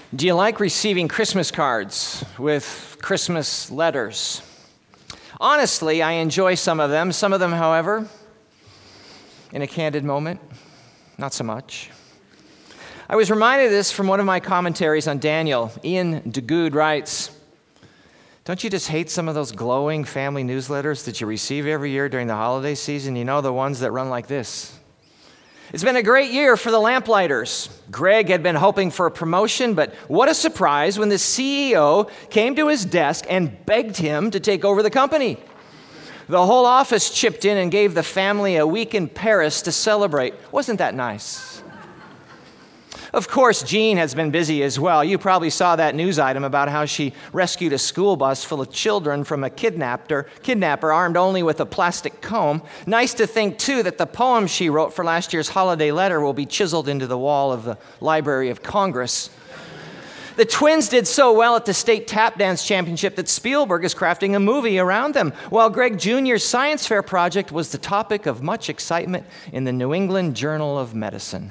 Do you like receiving Christmas cards with Christmas letters? Honestly, I enjoy some of them. Some of them, however, in a candid moment, not so much. I was reminded of this from one of my commentaries on Daniel. Ian DeGood writes, "Don't you just hate some of those glowing family newsletters that you receive every year during the holiday season? You know, the ones that run like this. It's been a great year for the Lamplighters. Greg had been hoping for a promotion, but what a surprise when the CEO came to his desk and begged him to take over the company. The whole office chipped in and gave the family a week in Paris to celebrate. Wasn't that nice? Of course, Jean has been busy as well. You probably saw that news item about how she rescued a school bus full of children from a kidnapper armed only with a plastic comb. Nice to think, too, that the poem she wrote for last year's holiday letter will be chiseled into the wall of the Library of Congress. The twins did so well at the state tap dance championship that Spielberg is crafting a movie around them, while Greg Jr.'s science fair project was the topic of much excitement in the New England Journal of Medicine."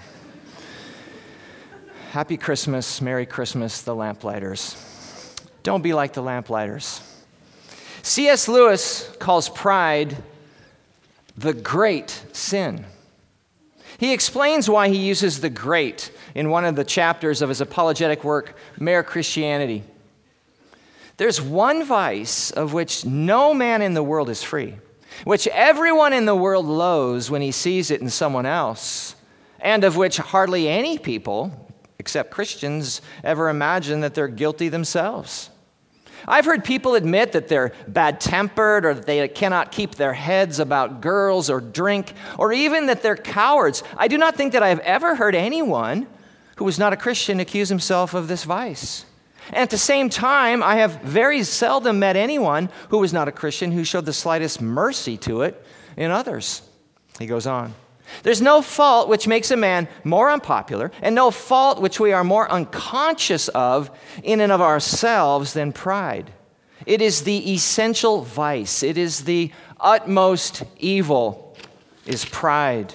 Happy Christmas, Merry Christmas, the Lamplighters. Don't be like the Lamplighters. C.S. Lewis calls pride the great sin. He explains why he uses the great in one of the chapters of his apologetic work, Mere Christianity. There's one vice of which no man in the world is free, which everyone in the world loathes when he sees it in someone else, and of which hardly any people, except Christians, ever imagine that they're guilty themselves. I've heard people admit that they're bad-tempered or that they cannot keep their heads about girls or drink, or even that they're cowards. I do not think that I've ever heard anyone who was not a Christian accuse himself of this vice. And at the same time, I have very seldom met anyone who was not a Christian who showed the slightest mercy to it in others. He goes on. There's no fault which makes a man more unpopular, and no fault which we are more unconscious of in and of ourselves than pride. It is the essential vice. It is the utmost evil, is pride.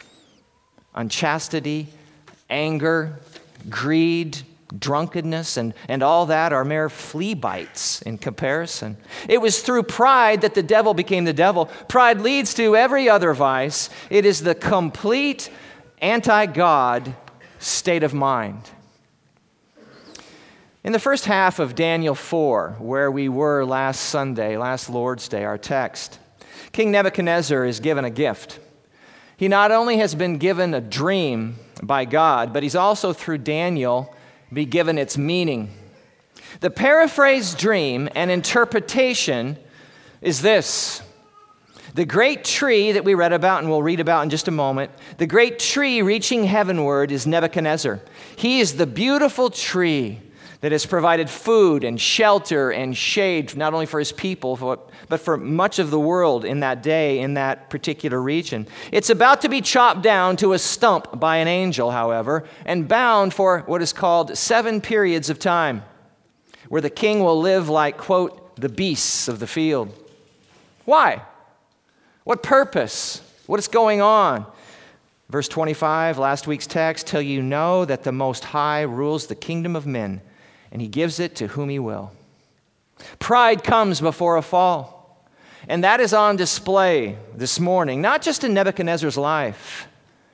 Unchastity, anger, greed, drunkenness, and all that are mere flea bites in comparison. It was through pride that the devil became the devil. Pride leads to every other vice. It is the complete anti-God state of mind. In the first half of Daniel 4, where we were last Sunday, last Lord's Day, our text, King Nebuchadnezzar is given a gift. He not only has been given a dream by God, but he's also, through Daniel, be given its meaning. The paraphrased dream and interpretation is this. The great tree that we read about and we'll read about in just a moment, the great tree reaching heavenward is Nebuchadnezzar. He is the beautiful tree that has provided food and shelter and shade, not only for his people, but for much of the world in that day, in that particular region. It's about to be chopped down to a stump by an angel, however, and bound for what is called 7 periods of time, where the king will live like, quote, the beasts of the field. Why? What purpose? What is going on? Verse 25, last week's text, till you know that the Most High rules the kingdom of men, and he gives it to whom he will. Pride comes before a fall, and that is on display this morning, not just in Nebuchadnezzar's life,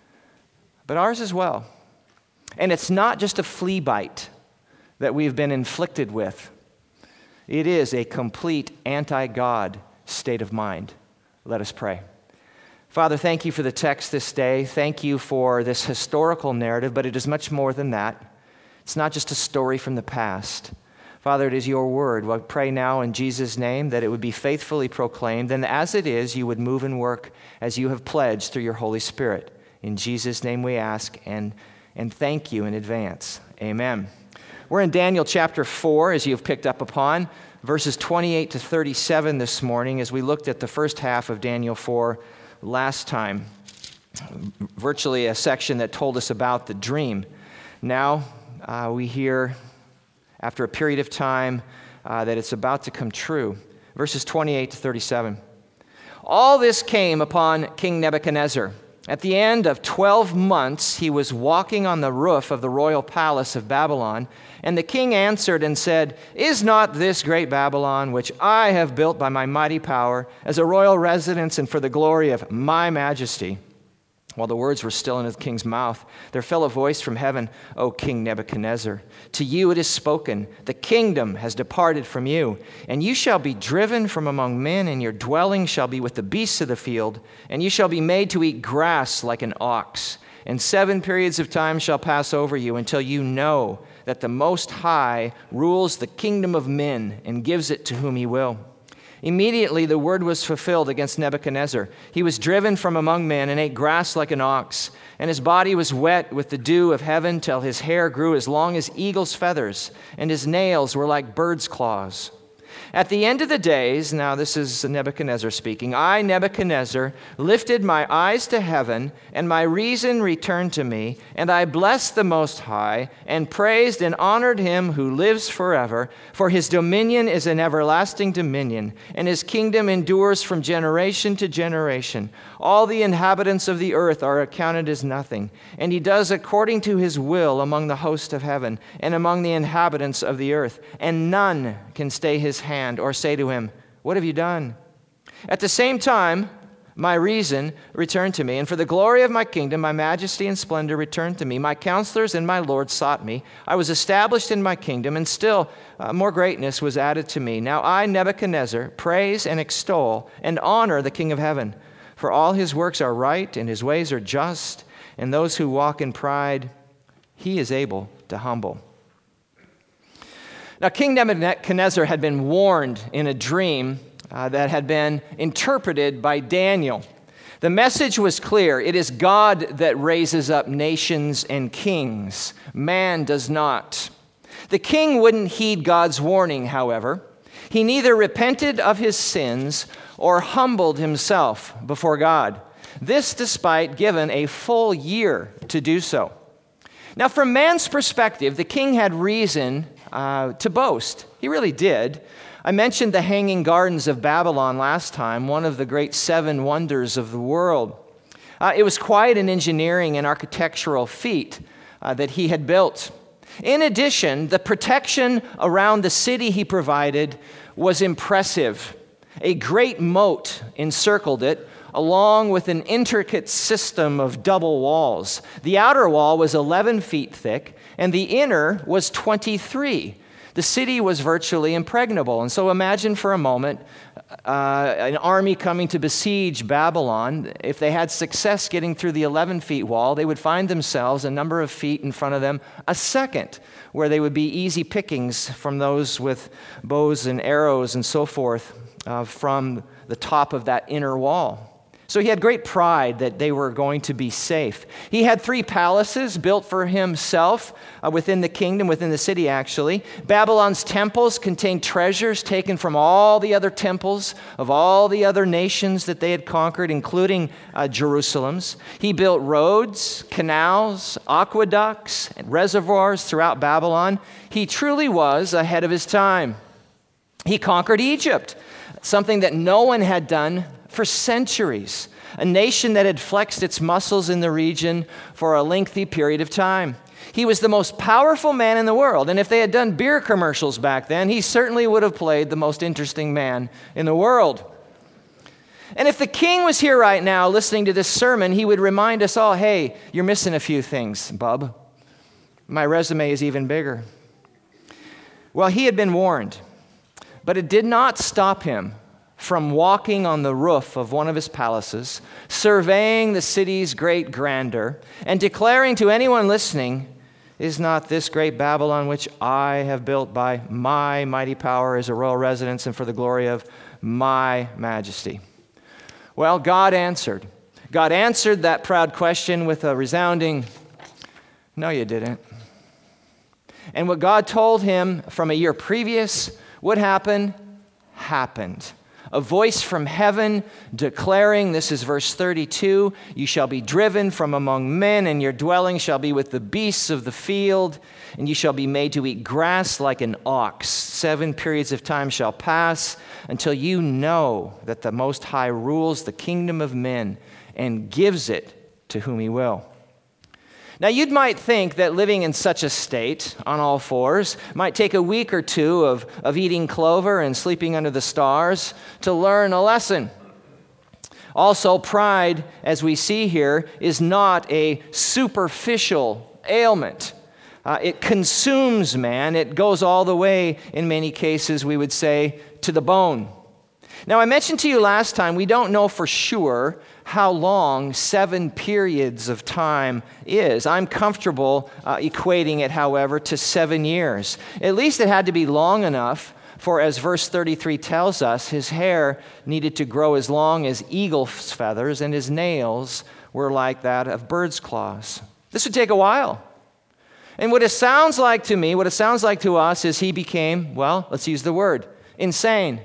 but ours as well. And it's not just a flea bite that we've been inflicted with. It is a complete anti-God state of mind. Let us pray. Father, thank you for the text this day. Thank you for this historical narrative, but it is much more than that. It's not just a story from the past. Father, it is your word. We pray now in Jesus' name that it would be faithfully proclaimed, and as it is, you would move and work as you have pledged through your Holy Spirit. In Jesus' name we ask and thank you in advance. Amen. We're in Daniel chapter 4, as you have picked up upon, verses 28 to 37 this morning, as we looked at the first half of Daniel 4 last time. Virtually a section that told us about the dream. Now, we hear, after a period of time, that it's about to come true. Verses 28 to 37. All this came upon King Nebuchadnezzar, At the end of 12 months, he was walking on the roof of the royal palace of Babylon, and the king answered and said, "Is not this great Babylon, which I have built by my mighty power, as a royal residence and for the glory of my majesty?" While the words were still in the king's mouth, there fell a voice from heaven, "O King Nebuchadnezzar, to you it is spoken, the kingdom has departed from you, and you shall be driven from among men, and your dwelling shall be with the beasts of the field, and you shall be made to eat grass like an ox. And 7 periods of time shall pass over you until you know that the Most High rules the kingdom of men and gives it to whom he will." Immediately the word was fulfilled against Nebuchadnezzar. He was driven from among men and ate grass like an ox, and his body was wet with the dew of heaven till his hair grew as long as eagle's feathers, and his nails were like bird's claws. At the end of the days, now this is Nebuchadnezzar speaking, "I, Nebuchadnezzar, lifted my eyes to heaven, and my reason returned to me, and I blessed the Most High, and praised and honored him who lives forever, for his dominion is an everlasting dominion, and his kingdom endures from generation to generation. All the inhabitants of the earth are accounted as nothing, and he does according to his will among the host of heaven and among the inhabitants of the earth, and none can stay his hand or say to him, 'What have you done?' At the same time, my reason returned to me, and for the glory of my kingdom, my majesty and splendor returned to me. My counselors and my lord sought me. I was established in my kingdom, and still more greatness was added to me. Now I, Nebuchadnezzar, praise and extol and honor the King of heaven, for all his works are right and his ways are just, and those who walk in pride, he is able to humble." Now, King Nebuchadnezzar had been warned in a dream that had been interpreted by Daniel. The message was clear. It is God that raises up nations and kings. Man does not. The king wouldn't heed God's warning, however. He neither repented of his sins or humbled himself before God. This despite given a full year to do so. Now, from man's perspective, the king had reason to boast. He really did. I mentioned the Hanging Gardens of Babylon last time, one of the great 7 wonders of the world. It was quite an engineering and architectural feat that he had built. In addition, the protection around the city he provided was impressive. A great moat encircled it, along with an intricate system of double walls. The outer wall was 11 feet thick, and the inner was 23. The city was virtually impregnable. And so imagine for a moment an army coming to besiege Babylon. If they had success getting through the 11-feet wall, they would find themselves a number of feet in front of them a second, where they would be easy pickings from those with bows and arrows and so forth from the top of that inner wall. So he had great pride that they were going to be safe. He had 3 palaces built for himself within the kingdom, within the city actually. Babylon's temples contained treasures taken from all the other temples of all the other nations that they had conquered, including Jerusalem's. He built roads, canals, aqueducts, and reservoirs throughout Babylon. He truly was ahead of his time. He conquered Egypt, something that no one had done for centuries, a nation that had flexed its muscles in the region for a lengthy period of time. He was the most powerful man in the world, and if they had done beer commercials back then, he certainly would have played the most interesting man in the world. And if the king was here right now listening to this sermon, he would remind us all, hey, you're missing a few things, bub. My resume is even bigger. Well, he had been warned, but it did not stop him from walking on the roof of one of his palaces, surveying the city's great grandeur, and declaring to anyone listening, "Is not this great Babylon which I have built by my mighty power as a royal residence and for the glory of my majesty?" Well, God answered. God answered that proud question with a resounding, "No, you didn't." And what God told him from a year previous would happen, happened. A voice from heaven declaring, this is verse 32, "You shall be driven from among men, and your dwelling shall be with the beasts of the field, and you shall be made to eat grass like an ox. 7 periods of time shall pass until you know that the Most High rules the kingdom of men and gives it to whom he will. Now, you might think that living in such a state, on all fours, might take a week or two of eating clover and sleeping under the stars to learn a lesson. Also, pride, as we see here, is not a superficial ailment. It consumes man. It goes all the way, in many cases, we would say, to the bone. Now, I mentioned to you last time, we don't know for sure how long 7 periods of time is. I'm comfortable equating it, however, to 7 years. At least it had to be long enough for, as verse 33 tells us, his hair needed to grow as long as eagle's feathers, and his nails were like that of bird's claws. This would take a while. And what it sounds like to me, what it sounds like to us, is he became, well, let's use the word, insane.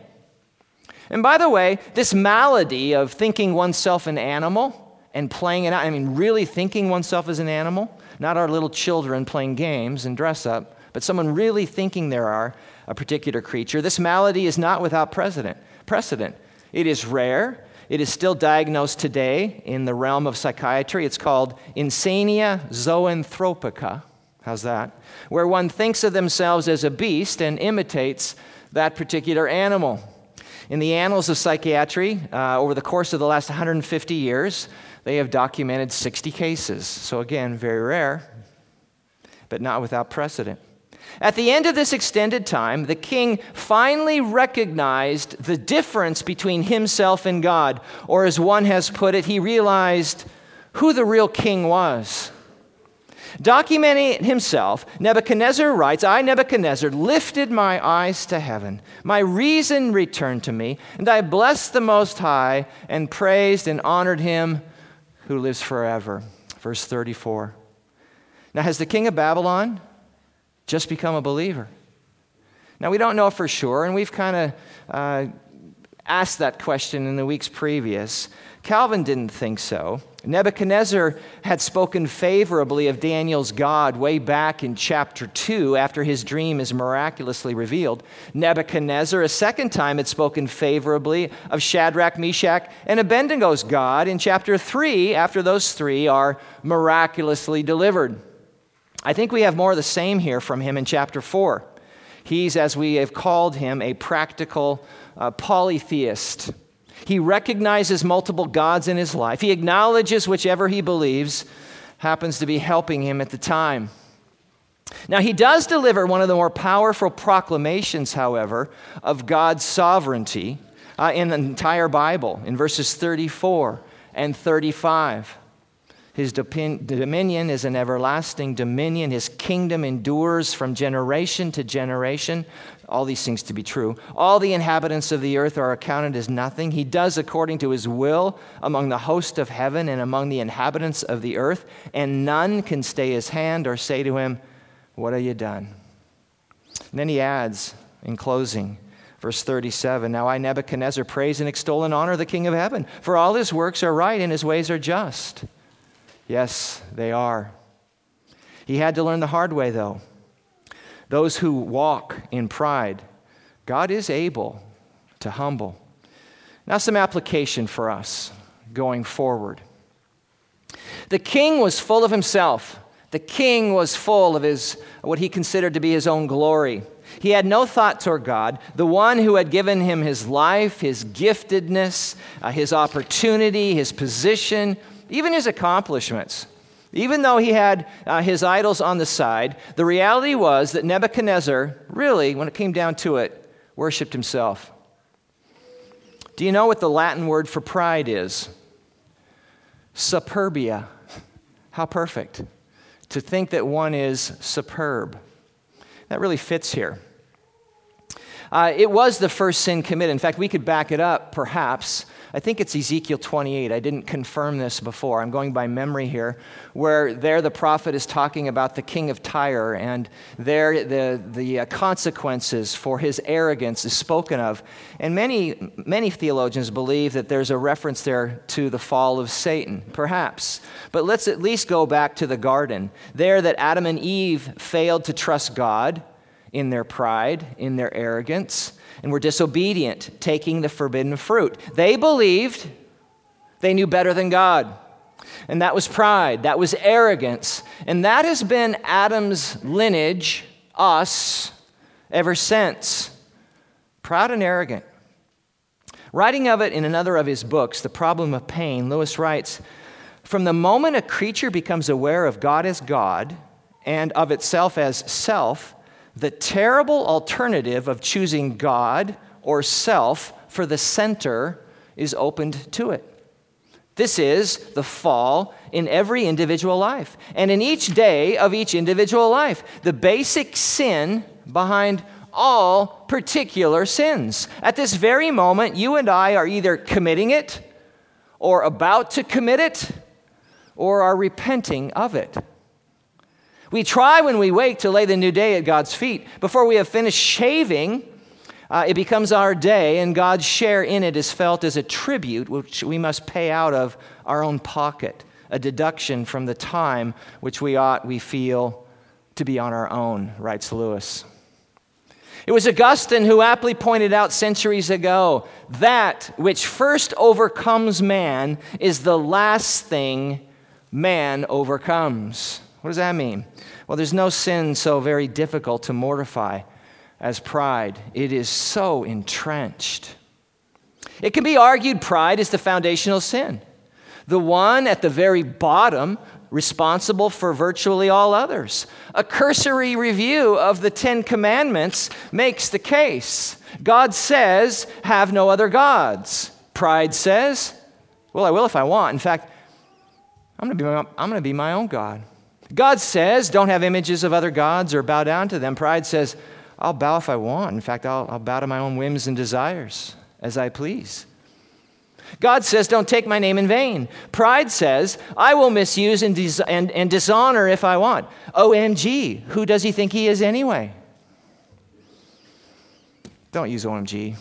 And by the way, this malady of thinking oneself an animal and playing it out, really thinking oneself as an animal, not our little children playing games and dress up, but someone really thinking they are a particular creature. This malady is not without precedent. It is rare. It is still diagnosed today in the realm of psychiatry. It's called insania zoanthropica. How's that? Where one thinks of themselves as a beast and imitates that particular animal. In the annals of psychiatry, over the course of the last 150 years, they have documented 60 cases. So again, very rare, but not without precedent. At the end of this extended time, the king finally recognized the difference between himself and God. Or as one has put it, he realized who the real king was. Documenting it himself, Nebuchadnezzar writes, I, Nebuchadnezzar, lifted my eyes to heaven. My reason returned to me, and I blessed the Most High and praised and honored him who lives forever. Verse 34. Now, has the king of Babylon just become a believer? Now, we don't know for sure, and we've kind of asked that question in the weeks previous. Calvin didn't think so. Nebuchadnezzar had spoken favorably of Daniel's God way back in chapter 2 after his dream is miraculously revealed. Nebuchadnezzar, a second time, had spoken favorably of Shadrach, Meshach, and Abednego's God in chapter 3 after those three are miraculously delivered. I think we have more of the same here from him in chapter 4. He's, as we have called him, a practical polytheist. He recognizes multiple gods in his life. He acknowledges whichever he believes happens to be helping him at the time. Now, he does deliver one of the more powerful proclamations, however, of God's sovereignty in the entire Bible, in verses 34 and 35. His dominion is an everlasting dominion. His kingdom endures from generation to generation. All these things to be true. All the inhabitants of the earth are accounted as nothing. He does according to his will among the host of heaven and among the inhabitants of the earth, and none can stay his hand or say to him, what have you done? And then he adds in closing, verse 37, Now I, Nebuchadnezzar, praise and extol and honor the King of heaven, for all his works are right and his ways are just. Yes, they are. He had to learn the hard way, though. Those who walk in pride, God is able to humble. Now, some application for us going forward. The king was full of himself. The king was full of what he considered to be his own glory. He had no thought toward God, the one who had given him his life, his giftedness, his opportunity, his position, even his accomplishments. Even though he had his idols on the side, the reality was that Nebuchadnezzar, really, when it came down to it, worshipped himself. Do you know what the Latin word for pride is? Superbia. How perfect. To think that one is superb. That really fits here. It was the first sin committed. In fact, we could back it up, perhaps. I think it's Ezekiel 28. I didn't confirm this before. I'm going by memory here, where there the prophet is talking about the king of Tyre, and there the consequences for his arrogance is spoken of. And many theologians believe that there's a reference there to the fall of Satan, perhaps. But let's at least go back to the garden. There that Adam and Eve failed to trust God in their pride, in their arrogance, and were disobedient, taking the forbidden fruit. They believed they knew better than God. And that was pride, that was arrogance, and that has been Adam's lineage, us, ever since. Proud and arrogant. Writing of it in another of his books, The Problem of Pain, Lewis writes, "From the moment a creature becomes aware of God as God and of itself as self, the terrible alternative of choosing God or self for the center is opened to it. This is the fall in every individual life, and in each day of each individual life, the basic sin behind all particular sins. At this very moment, you and I are either committing it, or about to commit it, or are repenting of it. We try when we wake to lay the new day at God's feet. Before we have finished shaving, it becomes our day, and God's share in it is felt as a tribute which we must pay out of our own pocket, a deduction from the time which we feel to be on our own," writes Lewis. It was Augustine who aptly pointed out centuries ago, that which first overcomes man is the last thing man overcomes. What does that mean? Well, there's no sin so very difficult to mortify as pride. It is so entrenched. It can be argued pride is the foundational sin, the one at the very bottom, responsible for virtually all others. A cursory review of the 10 Commandments makes the case. God says, "Have no other gods." Pride says, "Well, I will if I want. In fact, I'm going to be my own God." God says, "Don't have images of other gods or bow down to them." Pride says, "I'll bow if I want. In fact, I'll bow to my own whims and desires as I please." God says, "Don't take my name in vain." Pride says, "I will misuse and dishonor if I want." OMG, who does he think he is anyway? Don't use OMG.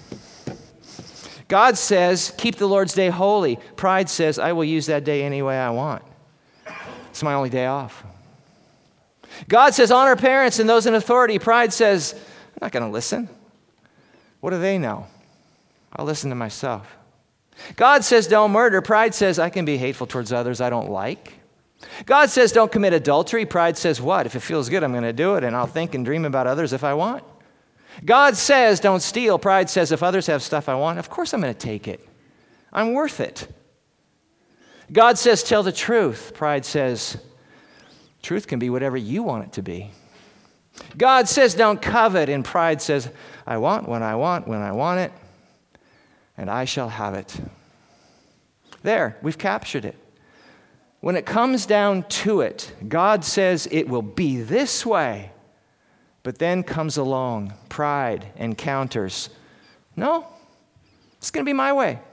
God says, "Keep the Lord's day holy." Pride says, "I will use that day any way I want. It's my only day off." God says, "Honor parents and those in authority." Pride says, "I'm not going to listen. What do they know? I'll listen to myself." God says, "Don't murder." Pride says, "I can be hateful towards others I don't like." God says, "Don't commit adultery." Pride says, "What? If it feels good, I'm going to do it, and I'll think and dream about others if I want." God says, "Don't steal." Pride says, "If others have stuff I want, of course I'm going to take it. I'm worth it." God says, "Tell the truth." Pride says, "Truth can be whatever you want it to be." God says, "Don't covet." And pride says, "I want when I want it, and I shall have it." There, we've captured it. When it comes down to it, God says it will be this way, but then comes along pride and counters. No, it's going to be my way.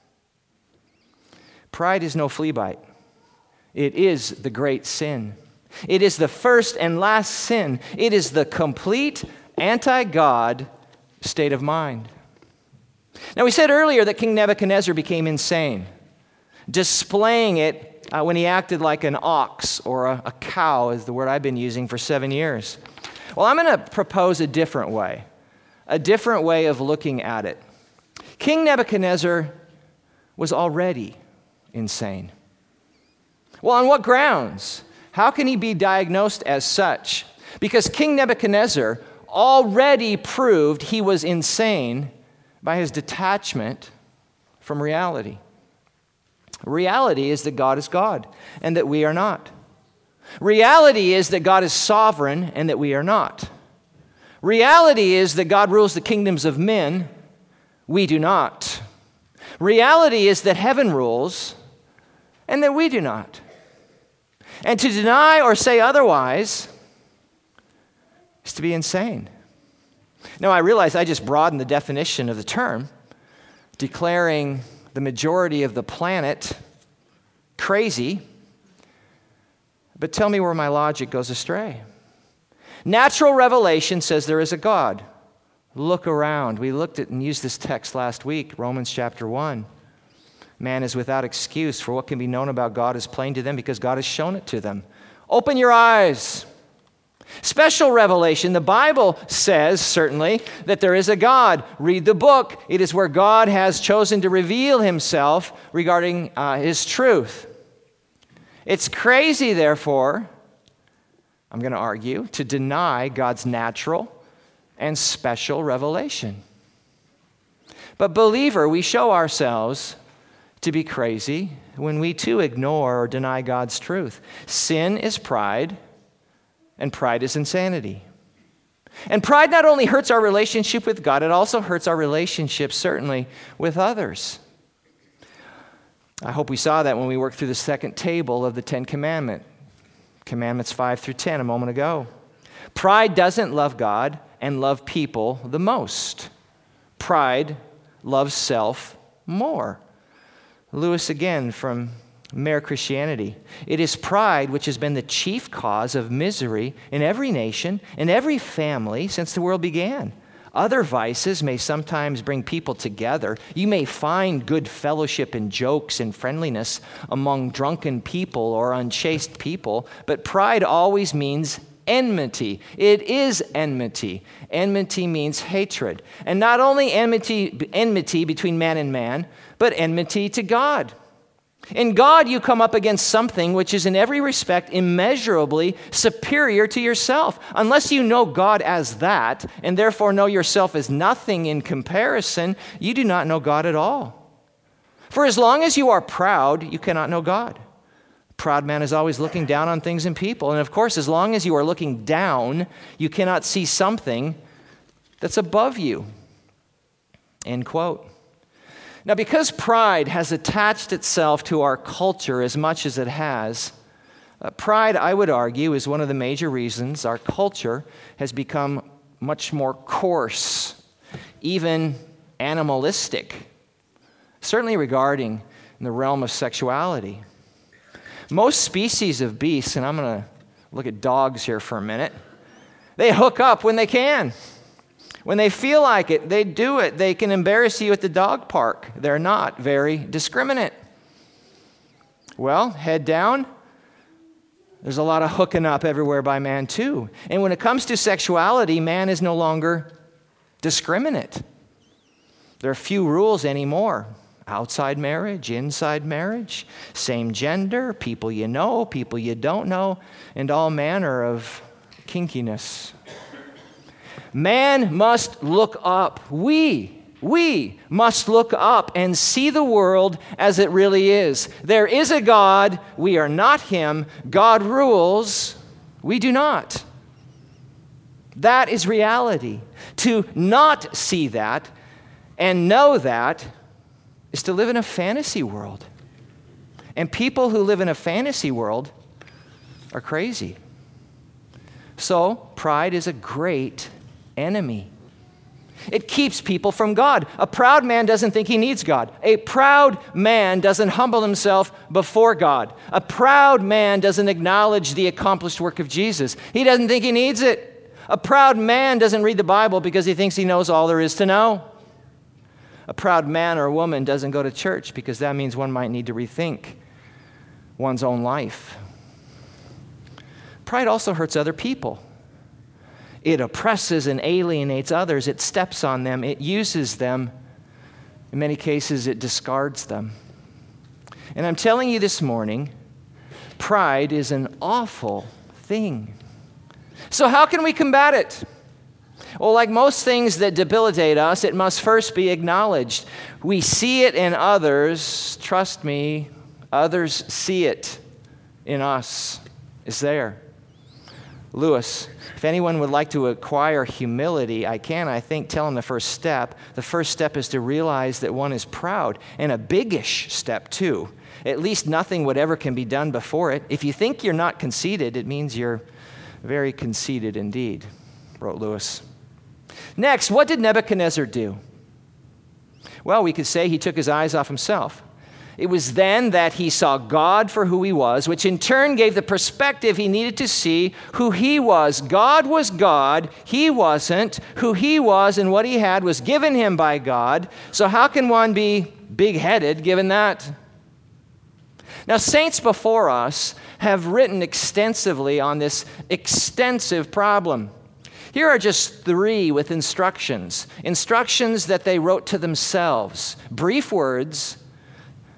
Pride is no flea bite. It is the great sin. It is the first and last sin. It is the complete anti-God state of mind. Now, we said earlier that King Nebuchadnezzar became insane, displaying it when he acted like an ox or a cow, is the word I've been using for 7 years. Well, I'm going to propose a different way of looking at it. King Nebuchadnezzar was already insane. Well, on what grounds? How can he be diagnosed as such? Because King Nebuchadnezzar already proved he was insane by his detachment from reality. Reality is that God is God and that we are not. Reality is that God is sovereign and that we are not. Reality is that God rules the kingdoms of men. We do not. Reality is that heaven rules and that we do not. And to deny or say otherwise is to be insane. Now, I realize I just broadened the definition of the term, declaring the majority of the planet crazy. But tell me where my logic goes astray. Natural revelation says there is a God. Look around. We looked at and used this text last week, Romans chapter 1. Man is without excuse, for what can be known about God is plain to them because God has shown it to them. Open your eyes. Special revelation. The Bible says, certainly, that there is a God. Read the book. It is where God has chosen to reveal himself regarding his truth. It's crazy, therefore, I'm going to argue, to deny God's natural and special revelation. But believer, we show ourselves to be crazy when we too ignore or deny God's truth. Sin is pride, and pride is insanity. And pride not only hurts our relationship with God, it also hurts our relationship, certainly, with others. I hope we saw that when we worked through the second table of the Ten Commandments, Commandments 5 through 10 a moment ago. Pride doesn't love God and love people the most. Pride loves self more. Lewis again from Mere Christianity. It is pride which has been the chief cause of misery in every nation, in every family since the world began. Other vices may sometimes bring people together. You may find good fellowship and jokes and friendliness among drunken people or unchaste people, but pride always means enmity. It is enmity. Enmity means hatred. And not only enmity between man and man, but enmity to God. In God, you come up against something which is in every respect immeasurably superior to yourself. Unless you know God as that, and therefore know yourself as nothing in comparison, you do not know God at all. For as long as you are proud, you cannot know God. A proud man is always looking down on things and people. And of course, as long as you are looking down, you cannot see something that's above you. End quote. Now, because pride has attached itself to our culture as much as it has, pride, I would argue, is one of the major reasons our culture has become much more coarse, even animalistic, certainly regarding the realm of sexuality. Most species of beasts, and I'm going to look at dogs here for a minute, they hook up when they can. When they feel like it, they do it. They can embarrass you at the dog park. They're not very discriminate. Well, head down, there's a lot of hooking up everywhere by man too. And when it comes to sexuality, man is no longer discriminate. There are few rules anymore. Outside marriage, inside marriage, same gender, people you know, people you don't know, and all manner of kinkiness. Man must look up. We must look up and see the world as it really is. There is a God. We are not him. God rules. We do not. That is reality. To not see that and know that is to live in a fantasy world. And people who live in a fantasy world are crazy. So, pride is a great enemy. It keeps people from God. A proud man doesn't think he needs God. A proud man doesn't humble himself before God. A proud man doesn't acknowledge the accomplished work of Jesus. He doesn't think he needs it. A proud man doesn't read the Bible because he thinks he knows all there is to know. A proud man or woman doesn't go to church because that means one might need to rethink one's own life. Pride also hurts other people. It oppresses and alienates others. It steps on them. It uses them. In many cases, it discards them. And I'm telling you this morning, pride is an awful thing. So how can we combat it? Well, like most things that debilitate us, it must first be acknowledged. We see it in others. Trust me, others see it in us. It's there. Lewis, if anyone would like to acquire humility, I think, tell him the first step. The first step is to realize that one is proud, and a biggish step too. At least nothing whatever can be done before it. If you think you're not conceited, it means you're very conceited indeed, wrote Lewis. Next, what did Nebuchadnezzar do? Well, we could say he took his eyes off himself. It was then that he saw God for who he was, which in turn gave the perspective he needed to see who he was. God was God. He wasn't. Who he was and what he had was given him by God. So how can one be big-headed given that? Now, saints before us have written extensively on this extensive problem. Here are just 3 with instructions that they wrote to themselves. Brief words,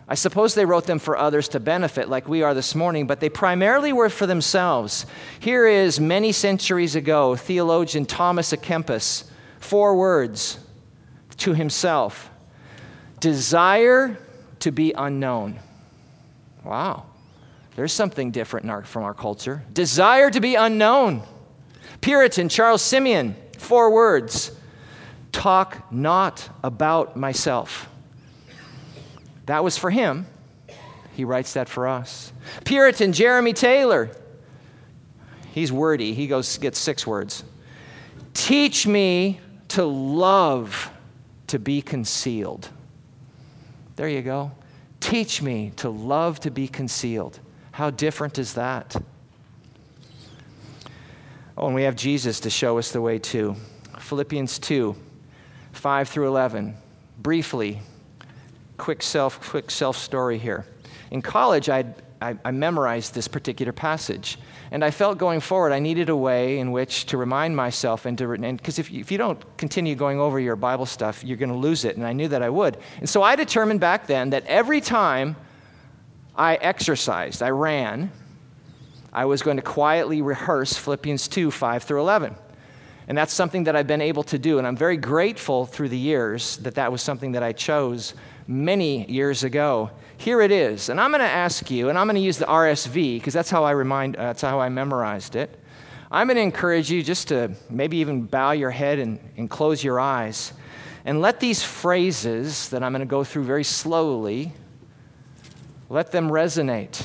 I suppose they wrote them for others to benefit, like we are this morning, but they primarily were for themselves. Here is, many centuries ago, theologian Thomas à Kempis, 4 words to himself: desire to be unknown. Wow, there's something different from our culture. Desire to be unknown. Puritan Charles Simeon, 4 words: talk not about myself. That was for him. He writes that for us. Puritan Jeremy Taylor, he's wordy. He gets 6 words. Teach me to love to be concealed. There you go. Teach me to love to be concealed. How different is that? Oh, and we have Jesus to show us the way too. Philippians 2, 5 through 11. Briefly, quick self story here. In college, I memorized this particular passage, and I felt going forward I needed a way in which to remind myself and because if you don't continue going over your Bible stuff, you're going to lose it, and I knew that I would. And so I determined back then that every time I exercised, I ran, I was going to quietly rehearse Philippians 2, 5 through 11. And that's something that I've been able to do, and I'm very grateful through the years that was something that I chose many years ago. Here it is, and I'm going to ask you, and I'm going to use the RSV because that's how I memorized it. I'm going to encourage you just to maybe even bow your head and close your eyes, and let these phrases that I'm going to go through very slowly, let them resonate.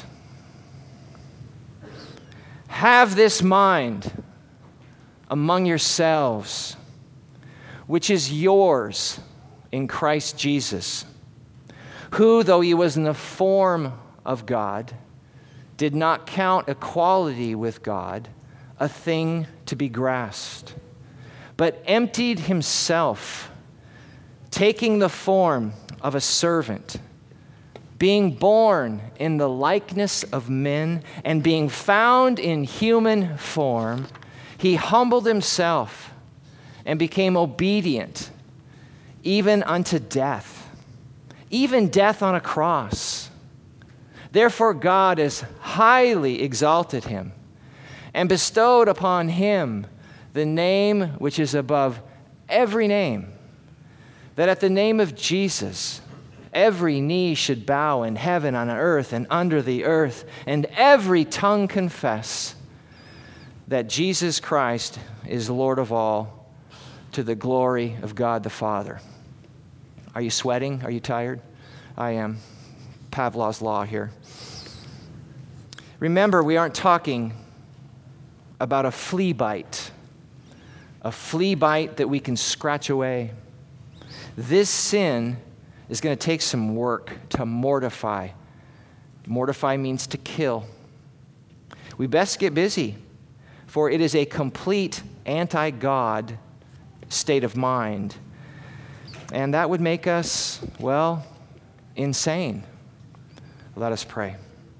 Have this mind among yourselves, which is yours in Christ Jesus, who, though he was in the form of God, did not count equality with God a thing to be grasped, but emptied himself, taking the form of a servant, being born in the likeness of men, and being found in human form, he humbled himself and became obedient, even unto death, even death on a cross. Therefore God has highly exalted him and bestowed upon him the name which is above every name, that at the name of Jesus every knee should bow in heaven, on earth, and under the earth, and every tongue confess that Jesus Christ is Lord of all, to the glory of God the Father. Are you sweating? Are you tired? I am. Pavlov's law here. Remember, we aren't talking about a flea bite that we can scratch away. This sin is going to take some work to mortify. Mortify means to kill. We best get busy, for it is a complete anti-God state of mind. And that would make us, well, insane. Let us pray.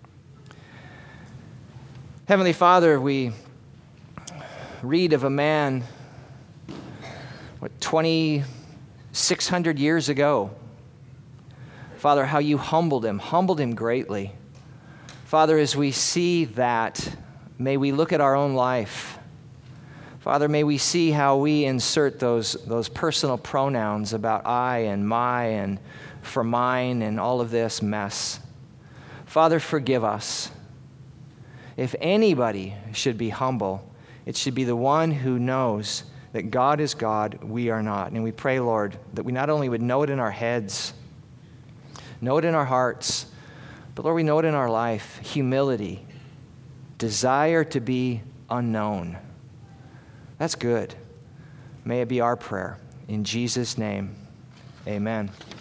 Heavenly Father, we read of a man, 2,600 years ago. Father, how you humbled him greatly. Father, as we see that, may we look at our own life. Father, may we see how we insert those personal pronouns about I and my and for mine and all of this mess. Father, forgive us. If anybody should be humble, it should be the one who knows that God is God, we are not. And we pray, Lord, that we not only would know it in our heads, know it in our hearts, but Lord, we know it in our life. Humility, desire to be unknown. That's good. May it be our prayer. In Jesus' name, amen.